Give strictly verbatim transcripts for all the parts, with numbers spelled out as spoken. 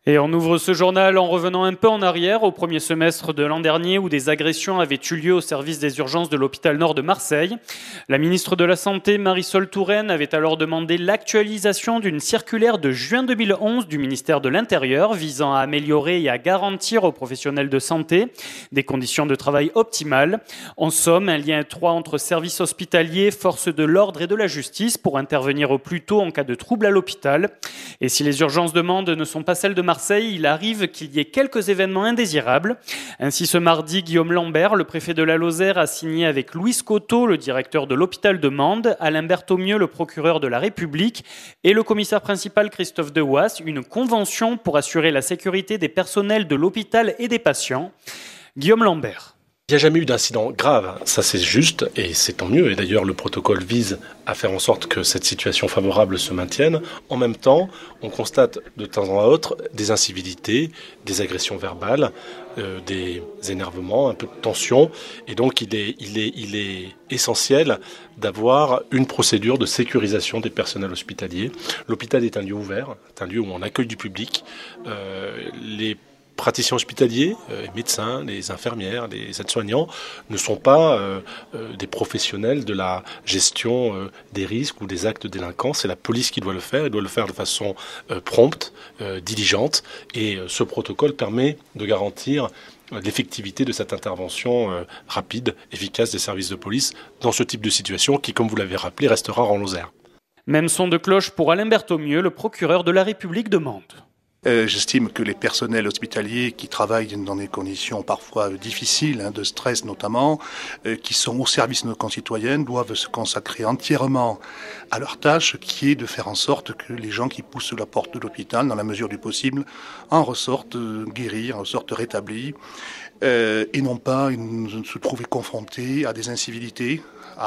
Et on ouvre ce journal en revenant un peu en arrière au premier semestre de l'an dernier où des agressions avaient eu lieu au service des urgences de l'hôpital Nord de Marseille. La ministre de la Santé, Marisol Touraine, avait alors demandé l'actualisation d'une circulaire de juin deux mille onze du ministère de l'Intérieur visant à améliorer et à garantir aux professionnels de santé des conditions de travail optimales. En somme, un lien étroit entre services hospitaliers, forces de l'ordre et de la justice pour intervenir au plus tôt en cas de trouble à l'hôpital. Et si les urgences de Mende ne sont pas celles de Marseille, il arrive qu'il y ait quelques événements indésirables. Ainsi, ce mardi, Guillaume Lambert, le préfet de la Lozère, a signé avec Louis Scotto, le directeur de l'hôpital de Mende, Alain Berthaumieux, le procureur de la République, et le commissaire principal Christophe Dewaas, une convention pour assurer la sécurité des personnels de l'hôpital et des patients. Guillaume Lambert. Il n'y a jamais eu d'incident grave, ça c'est juste et c'est tant mieux. Et d'ailleurs le protocole vise à faire en sorte que cette situation favorable se maintienne. En même temps, on constate de temps en temps des incivilités, des agressions verbales, euh, des énervements, un peu de tension. Et donc il est, il est, il est essentiel d'avoir une procédure de sécurisation des personnels hospitaliers. L'hôpital est un lieu ouvert, c'est un lieu où on accueille du public. Euh, les praticiens hospitaliers, euh, les médecins, les infirmières, les aides-soignants ne sont pas euh, euh, des professionnels de la gestion euh, des risques ou des actes de délinquance. C'est la police qui doit le faire. Elle doit le faire de façon euh, prompte, euh, diligente. Et euh, ce protocole permet de garantir euh, l'effectivité de cette intervention euh, rapide, efficace des services de police dans ce type de situation qui, comme vous l'avez rappelé, reste rare en Lozère. Même son de cloche pour Alain Berthaumieux, le procureur de la République de Mende. Euh, j'estime que les personnels hospitaliers qui travaillent dans des conditions parfois difficiles, hein, de stress notamment, euh, qui sont au service de nos concitoyens, doivent se consacrer entièrement à leur tâche, qui est de faire en sorte que les gens qui poussent la porte de l'hôpital, dans la mesure du possible, en ressortent euh, guéris, en ressortent rétablis, euh, et non pas une, se trouver confrontés à des incivilités,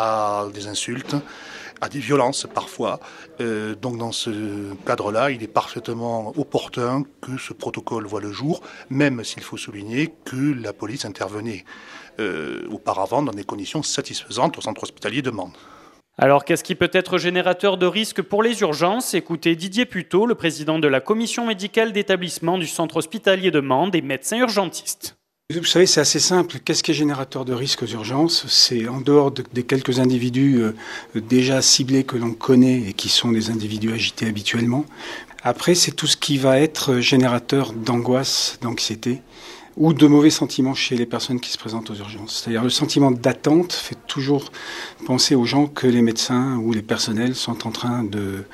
à des insultes, à des violences parfois. Euh, donc dans ce cadre-là, il est parfaitement opportun que ce protocole voit le jour, même s'il faut souligner que la police intervenait euh, auparavant dans des conditions satisfaisantes au centre hospitalier de Mende. Alors qu'est-ce qui peut être générateur de risques pour les urgences ? Écoutez Didier Puteau, le président de la commission médicale d'établissement du centre hospitalier de Mende et médecin urgentiste. Vous savez, c'est assez simple. Qu'est-ce qui est générateur de risques aux urgences ? C'est en dehors de, des quelques individus euh, déjà ciblés que l'on connaît et qui sont des individus agités habituellement. Après, c'est tout ce qui va être générateur d'angoisse, d'anxiété ou de mauvais sentiments chez les personnes qui se présentent aux urgences. C'est-à-dire le sentiment d'attente fait toujours penser aux gens que les médecins ou les personnels sont en train de...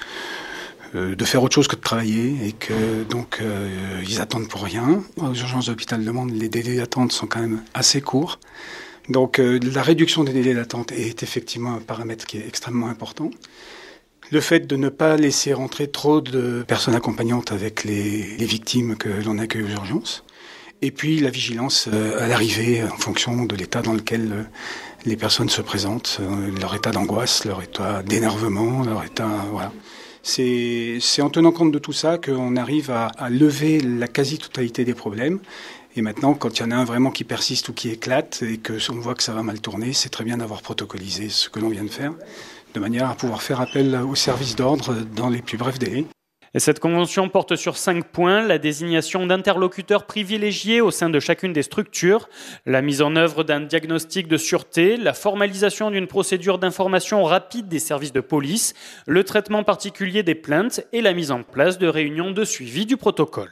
de faire autre chose que de travailler et que donc euh, ils attendent pour rien. Aux urgences de l'hôpital de Mende, les délais d'attente sont quand même assez courts. Donc euh, la réduction des délais d'attente est effectivement un paramètre qui est extrêmement important. Le fait de ne pas laisser rentrer trop de personnes accompagnantes avec les, les victimes que l'on accueille aux urgences. Et puis la vigilance euh, à l'arrivée en fonction de l'état dans lequel euh, les personnes se présentent, euh, leur état d'angoisse, leur état d'énervement, leur état... voilà. C'est, c'est en tenant compte de tout ça qu'on arrive à, à lever la quasi-totalité des problèmes. Et maintenant, quand il y en a un vraiment qui persiste ou qui éclate et qu'on voit que ça va mal tourner, c'est très bien d'avoir protocolisé ce que l'on vient de faire, de manière à pouvoir faire appel aux services d'ordre dans les plus brefs délais. Et cette convention porte sur cinq points, la désignation d'interlocuteurs privilégiés au sein de chacune des structures, la mise en œuvre d'un diagnostic de sûreté, la formalisation d'une procédure d'information rapide des services de police, le traitement particulier des plaintes et la mise en place de réunions de suivi du protocole.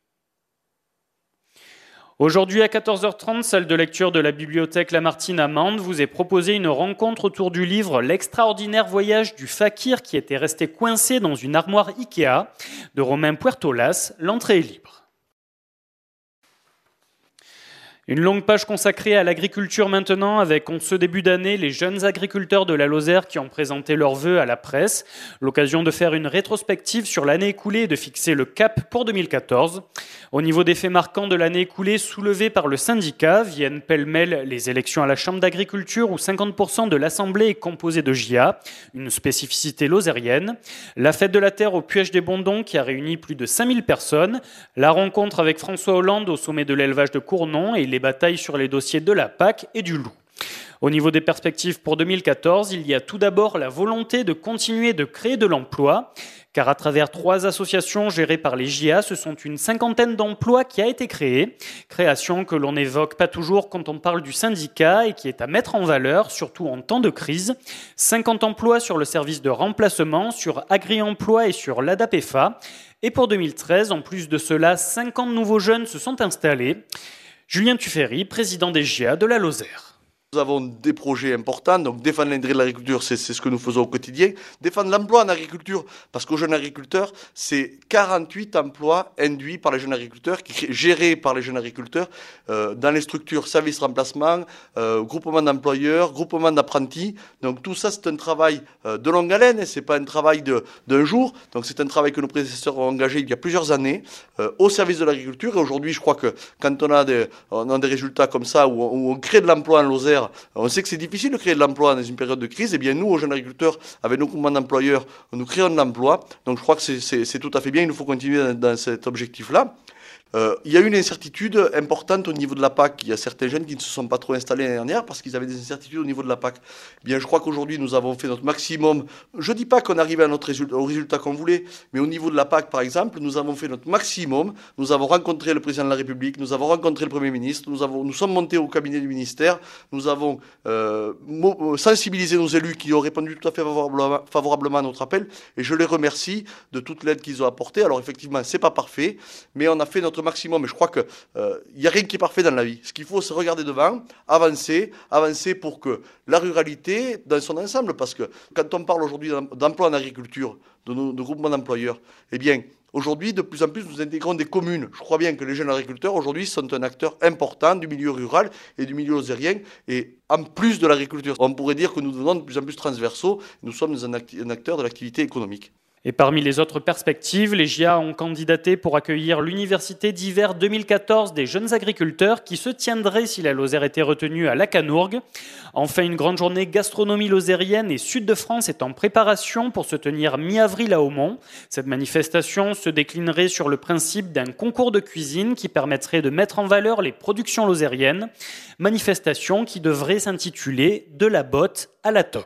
Aujourd'hui à quatorze heures trente, salle de lecture de la bibliothèque Lamartine à Mende vous est proposée une rencontre autour du livre « L'extraordinaire voyage du fakir qui était resté coincé dans une armoire Ikea » de Romain Puertolas. L'entrée est libre. Une longue page consacrée à l'agriculture maintenant, avec en ce début d'année les jeunes agriculteurs de la Lozère qui ont présenté leurs vœux à la presse. L'occasion de faire une rétrospective sur l'année écoulée et de fixer le cap pour deux mille quatorze. Au niveau des faits marquants de l'année écoulée soulevés par le syndicat, viennent pêle-mêle les élections à la Chambre d'agriculture où cinquante pour cent de l'Assemblée est composée de J A, une spécificité lozérienne. La fête de la terre au Puech des Bondons qui a réuni plus de cinq mille personnes. La rencontre avec François Hollande au sommet de l'élevage de Cournon et les batailles sur les dossiers de la P A C et du loup. Au niveau des perspectives pour deux mille quatorze, il y a tout d'abord la volonté de continuer de créer de l'emploi. Car à travers trois associations gérées par les J A, ce sont une cinquantaine d'emplois qui a été créée. Création que l'on n'évoque pas toujours quand on parle du syndicat et qui est à mettre en valeur, surtout en temps de crise. cinquante emplois sur le service de remplacement, sur Agri-Emploi et sur l'ADAPEFA. Et pour deux mille treize, en plus de cela, cinquante nouveaux jeunes se sont installés. Julien Tuffery, président des J A de la Lozère. Nous avons des projets importants, donc défendre l'intérêt de l'agriculture, c'est, c'est ce que nous faisons au quotidien. Défendre l'emploi en agriculture, parce qu'aux jeunes agriculteurs, c'est quarante-huit emplois induits par les jeunes agriculteurs, qui, gérés par les jeunes agriculteurs, euh, dans les structures services remplacement, euh, groupement d'employeurs, groupement d'apprentis. Donc tout ça, c'est un travail euh, de longue haleine, et c'est pas un travail de, d'un jour. Donc c'est un travail que nos prédécesseurs ont engagé il y a plusieurs années euh, au service de l'agriculture. Et aujourd'hui, je crois que quand on a des, on a des résultats comme ça, où on, où on crée de l'emploi en Lozère, on sait que c'est difficile de créer de l'emploi dans une période de crise. Eh bien, nous, aux jeunes agriculteurs, avec nos groupements d'employeurs, nous créons de l'emploi. Donc, je crois que c'est, c'est, c'est tout à fait bien. Il nous faut continuer dans, dans cet objectif-là. Euh, il y a une incertitude importante au niveau de la P A C. Il y a certains jeunes qui ne se sont pas trop installés l'année dernière parce qu'ils avaient des incertitudes au niveau de la P A C. Eh bien, je crois qu'aujourd'hui, nous avons fait notre maximum. Je ne dis pas qu'on arrivait à notre résultat, au résultat qu'on voulait, mais au niveau de la P A C, par exemple, nous avons fait notre maximum. Nous avons rencontré le président de la République, nous avons rencontré le Premier ministre, nous, avons, nous sommes montés au cabinet du ministère, nous avons euh, sensibilisé nos élus qui ont répondu tout à fait favorablement, favorablement à notre appel, et je les remercie de toute l'aide qu'ils ont apportée. Alors, effectivement, c'est pas parfait, mais on a fait notre maximum. Mais je crois qu'il n'y euh, a rien qui est parfait dans la vie. Ce qu'il faut, c'est regarder devant, avancer, avancer pour que la ruralité, dans son ensemble, parce que quand on parle aujourd'hui d'emploi en agriculture, de, nos, de groupements d'employeurs, eh bien, aujourd'hui, de plus en plus, nous intégrons des communes. Je crois bien que les jeunes agriculteurs, aujourd'hui, sont un acteur important du milieu rural et du milieu lozérien. Et en plus de l'agriculture, on pourrait dire que nous devenons de plus en plus transversaux. Nous sommes un, act- un acteur de l'activité économique. Et parmi les autres perspectives, les J A ont candidaté pour accueillir l'université d'hiver deux mille quatorze des jeunes agriculteurs qui se tiendrait si la Lozère était retenue à Lacanourgue. Enfin, une grande journée gastronomie lozérienne et Sud de France est en préparation pour se tenir mi-avril à Aumont. Cette manifestation se déclinerait sur le principe d'un concours de cuisine qui permettrait de mettre en valeur les productions lozériennes. Manifestation qui devrait s'intituler « De la botte à la toque ».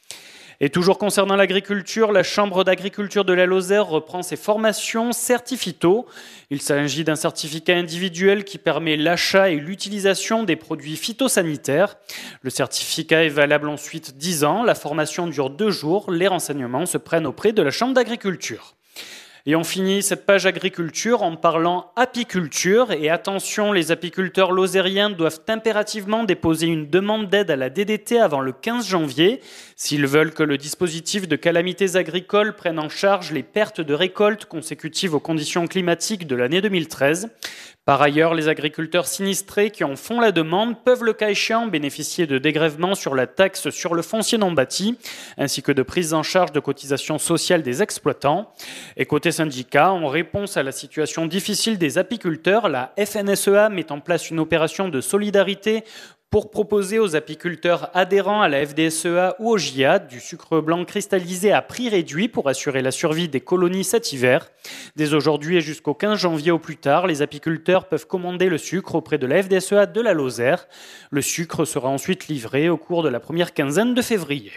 Et toujours concernant l'agriculture, la Chambre d'agriculture de la Lozère reprend ses formations Certifito. Il s'agit d'un certificat individuel qui permet l'achat et l'utilisation des produits phytosanitaires. Le certificat est valable ensuite dix ans. La formation dure deux jours. Les renseignements se prennent auprès de la Chambre d'agriculture. Et on finit cette page agriculture en parlant apiculture. Et attention, les apiculteurs lozériens doivent impérativement déposer une demande d'aide à la D D T avant le quinze janvier s'ils veulent que le dispositif de calamités agricoles prenne en charge les pertes de récolte consécutives aux conditions climatiques de l'année deux mille treize. Par ailleurs, les agriculteurs sinistrés qui en font la demande peuvent, le cas échéant, bénéficier de dégrèvements sur la taxe sur le foncier non bâti, ainsi que de prise en charge de cotisations sociales des exploitants. Et côté syndicat, en réponse à la situation difficile des apiculteurs, la F N S E A met en place une opération de solidarité pour proposer aux apiculteurs adhérents à la F D S E A ou au J A du sucre blanc cristallisé à prix réduit pour assurer la survie des colonies cet hiver. Dès aujourd'hui et jusqu'au quinze janvier au plus tard, les apiculteurs peuvent commander le sucre auprès de la F D S E A de la Lozère. Le sucre sera ensuite livré au cours de la première quinzaine de février.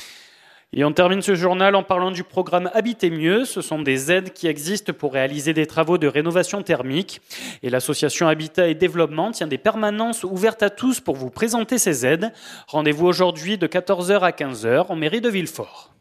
Et on termine ce journal en parlant du programme Habiter mieux. Ce sont des aides qui existent pour réaliser des travaux de rénovation thermique. Et l'association Habitat et Développement tient des permanences ouvertes à tous pour vous présenter ces aides. Rendez-vous aujourd'hui de quatorze heures à quinze heures en mairie de Villefort.